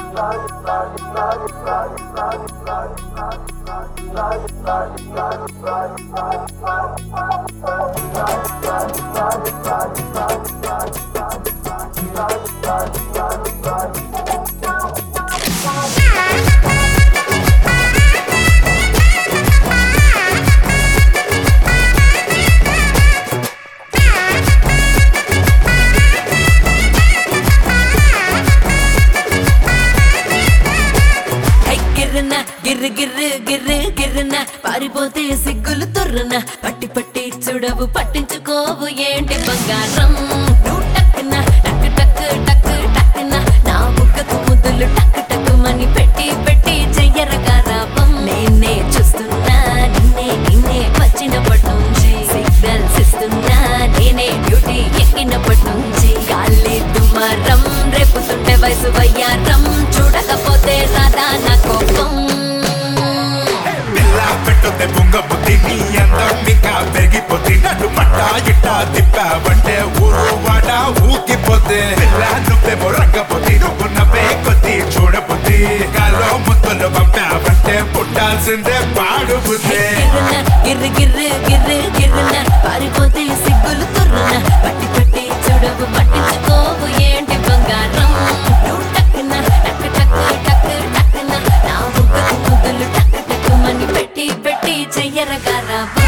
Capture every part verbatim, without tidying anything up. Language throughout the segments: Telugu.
గిర్రు గిర్రు గిర్రు గిర్రున పారిపోతే సిగ్గులు తుర్రున పట్టి పట్టి చూడవు పట్టించుకోవు ఏంటి బంగారం నువ్వు టక్కున టక్కు టక్కు టక్కు టక్కున నా బుక్కకు ముద్దులు టక్కు టక్కు మని పెట్టి పెట్టి చెయ్యరగారాపం నేనే చూస్తున్నా నిన్నే నిన్నే వచ్చినప్పటి నుంచి సిగ్నల్స్ ఇస్తున్నా నేనే డ్యూటీ ఎక్కినప్పటి నుంచి గాలి దుమారం రేపుతుంటే వయసు వయ్యారం చూడకపోతే రాదా నా కోపం పెట్టొద్దే బుంగ బుద్ధి నీ అందమిగా పెరిగిపోతే నన్ను పట్టా ఇట్టా తిప్పావంటే ఊరు వాడ ఊగిపోతే నువ్వేమో రంగపోతే నువ్వు నవ్వే కొద్ది చూడబుద్ధి గాలో ముద్దులు పంపావంటే పుట్టాల్సిందే పాడుబుద్ధి గిర్రు గిర్రు గిర్రు గిర్రున పారిపోతే సిగ్గులు తుర్రున పట్టి పట్టి చూడవు పట్టించుకోవు ఏంటి బంగారం నువ్వు టక్కున టక్కు టక్కు టక్కు టక్కున నా బుగ్గకు ముద్దులు టక్కు టక్కు మని పెట్టి పెట్టి చెయ్యరగారాపం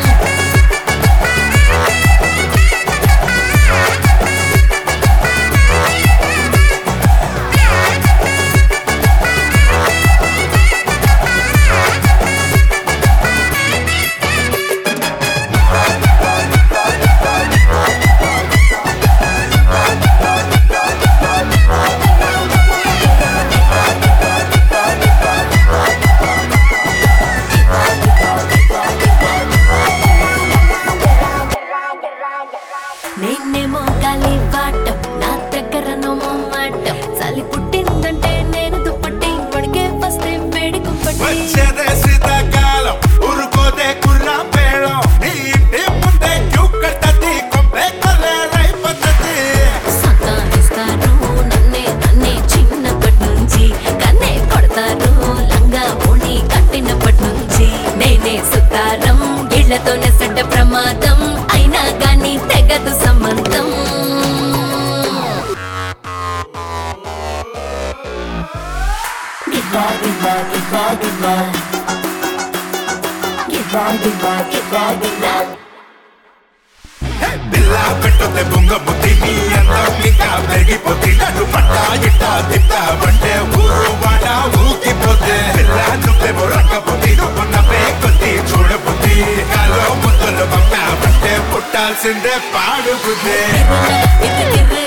నేనేమో గాలి వాటం నా దగ్గర నోమో మాటం చలి పుట్టిందంటే నేను దుప్పటి పడికే వస్తే వేడి కుంపటి వచ్చేదే శీతాకాలం ఊరుకోదే కుర్రా పేళం నీ ఇంటి ముందే క్యూ కట్టది కొంపే కొల్లేరైపోతుంది సతాయిస్తారు నన్నే నన్నే చిన్నప్పటి నుంచి కన్నే కొడతారు లంగా ఓణి కట్టినప్పటి నుంచి నేనే సుతారం ఇళ్లతోనే సడ్డ ప్రమాదం అయినా గాని తెగదు సంబంధం గిర్రా గిర్రా గిర్రా గిర్రా గిర్రా గిర్రా గిర్రా గిర్రా బిల్లా పెట్టొద్దే బుంగ బుద్ధి నీ అందమిగా పెరిగిపోతే నన్ను పట్టా ఇట్టా తిప్పావంటే ఊరు వాడ ఊగిపోతే నువ్వేమో రంగపోతే నువ్వు నవ్వే కొద్ది చూడబుద్ధి గాలో ముద్దులు పంపావంటే పుట్టాల్సిందే పాడుబుద్ధి గిర్రు గిర్రు